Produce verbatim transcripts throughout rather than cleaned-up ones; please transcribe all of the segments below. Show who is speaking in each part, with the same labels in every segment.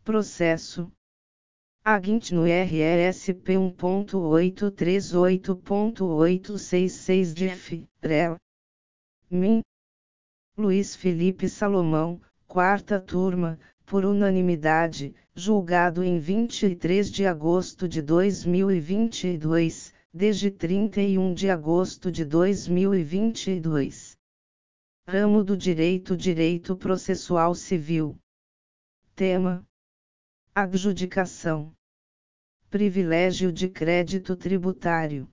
Speaker 1: Processo. Aginte no R S P um ponto oito três oito ponto oito seis seis D F, R E L. Min. Luiz Felipe Salomão, quarta turma, por unanimidade, julgado em vinte e três de agosto de dois mil e vinte e dois, desde trinta e um de agosto de dois mil e vinte e dois. Ramo do Direito Direito Processual Civil. Tema: adjudicação. Privilégio de crédito tributário.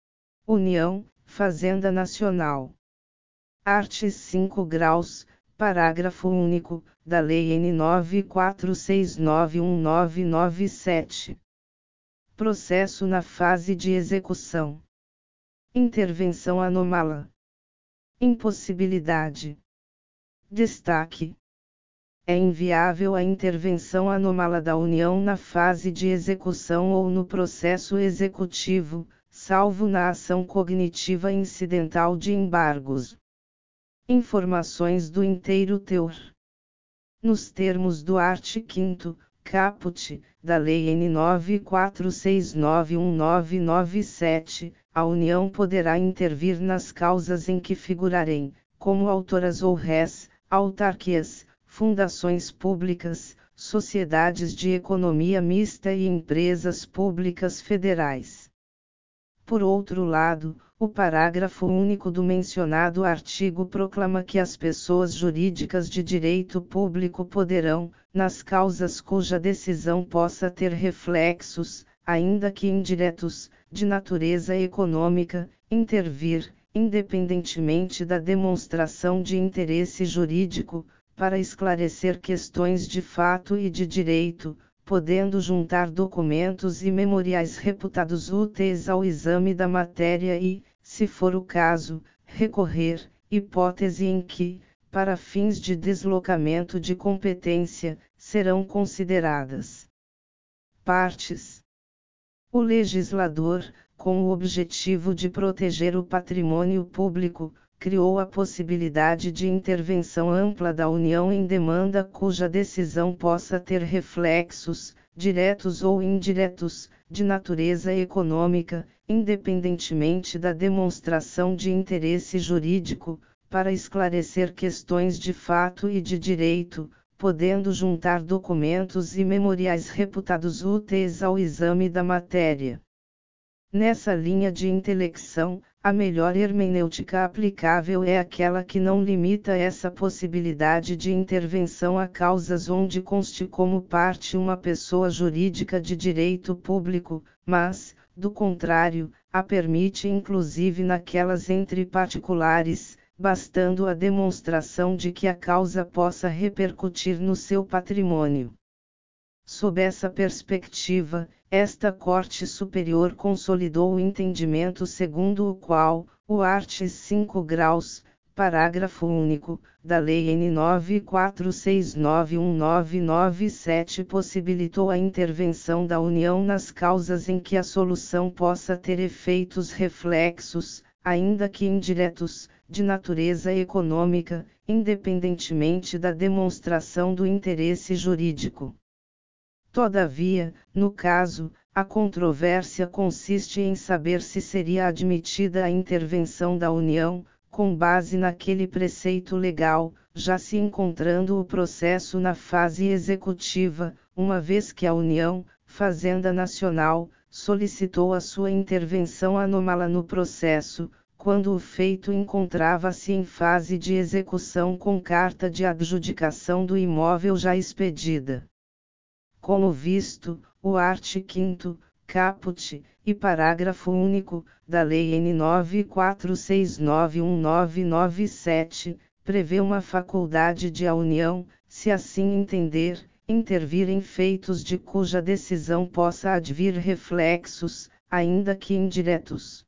Speaker 1: União, Fazenda Nacional. Artes cinco graus, parágrafo único, da Lei N nove quatro seis nove um nove nove sete. Processo na fase de execução. Intervenção anômala. Impossibilidade. Destaque: é inviável a intervenção anômala da União na fase de execução ou no processo executivo, salvo na ação cognitiva incidental de embargos. Informações do inteiro teor. Nos termos do art. quinto, caput, da Lei N nove quatro seis nove um nove nove sete, a União poderá intervir nas causas em que figurarem, como autoras ou réis, autarquias, fundações públicas, sociedades de economia mista e empresas públicas federais. Por outro lado, o parágrafo único do mencionado artigo proclama que as pessoas jurídicas de direito público poderão, nas causas cuja decisão possa ter reflexos, ainda que indiretos, de natureza econômica, intervir, independentemente da demonstração de interesse jurídico, para esclarecer questões de fato e de direito, podendo juntar documentos e memoriais reputados úteis ao exame da matéria e, se for o caso, recorrer, hipótese em que, para fins de deslocamento de competência, serão consideradas partes. O legislador, com o objetivo de proteger o patrimônio público, criou a possibilidade de intervenção ampla da União em demanda cuja decisão possa ter reflexos, diretos ou indiretos, de natureza econômica, independentemente da demonstração de interesse jurídico, para esclarecer questões de fato e de direito, podendo juntar documentos e memoriais reputados úteis ao exame da matéria. Nessa linha de intelecção, a melhor hermenêutica aplicável é aquela que não limita essa possibilidade de intervenção a causas onde conste como parte uma pessoa jurídica de direito público, mas, do contrário, a permite inclusive naquelas entre particulares, bastando a demonstração de que a causa possa repercutir no seu patrimônio. Sob essa perspectiva, esta Corte Superior consolidou o entendimento segundo o qual, o art. cinco graus, parágrafo único, da Lei N nove quatro seis nove um nove nove sete possibilitou a intervenção da União nas causas em que a solução possa ter efeitos reflexos, ainda que indiretos, de natureza econômica, independentemente da demonstração do interesse jurídico. Todavia, no caso, a controvérsia consiste em saber se seria admitida a intervenção da União, com base naquele preceito legal, já se encontrando o processo na fase executiva, uma vez que a União, Fazenda Nacional, solicitou a sua intervenção anômala no processo, quando o feito encontrava-se em fase de execução com carta de adjudicação do imóvel já expedida. Como visto, o art. quinto, caput, e parágrafo único, da Lei N nove quatro seis nove um nove nove sete, prevê uma faculdade de a União, se assim entender, intervir em feitos de cuja decisão possa advir reflexos, ainda que indiretos.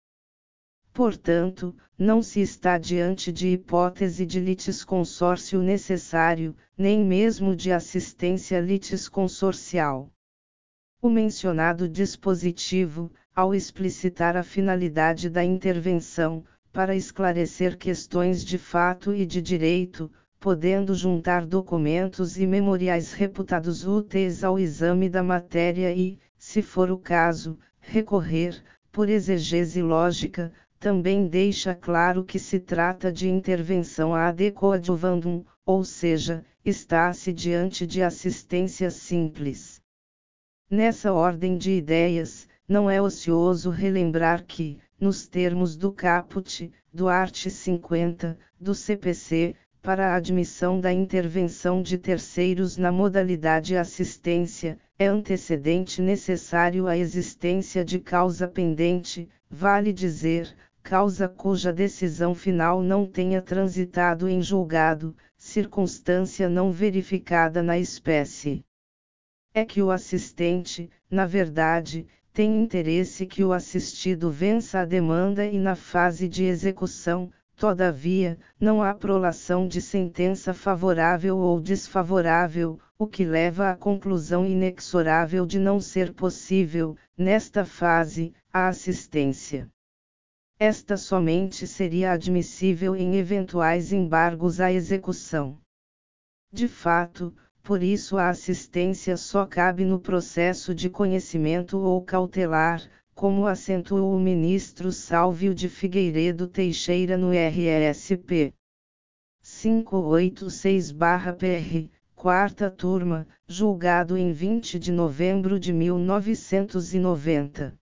Speaker 1: Portanto, não se está diante de hipótese de litisconsórcio necessário, nem mesmo de assistência litisconsorcial. O mencionado dispositivo, ao explicitar a finalidade da intervenção, para esclarecer questões de fato e de direito, podendo juntar documentos e memoriais reputados úteis ao exame da matéria e, se for o caso, recorrer, por exegese lógica, também deixa claro que se trata de intervenção ad coadjuvandum, ou seja, está-se diante de assistência simples. Nessa ordem de ideias, não é ocioso relembrar que, nos termos do caput, do art. cinquenta, do C P C, para a admissão da intervenção de terceiros na modalidade assistência, é antecedente necessário a existência de causa pendente, vale dizer, causa cuja decisão final não tenha transitado em julgado, circunstância não verificada na espécie. É que o assistente, na verdade, tem interesse que o assistido vença a demanda e na fase de execução, todavia, não há prolação de sentença favorável ou desfavorável, o que leva à conclusão inexorável de não ser possível, nesta fase, a assistência. Esta somente seria admissível em eventuais embargos à execução. De fato, por isso a assistência só cabe no processo de conhecimento ou cautelar, como acentuou o ministro Sálvio de Figueiredo Teixeira no R S P quinhentos e oitenta e seis barra P R, quarta turma, julgado em vinte de novembro de mil novecentos e noventa.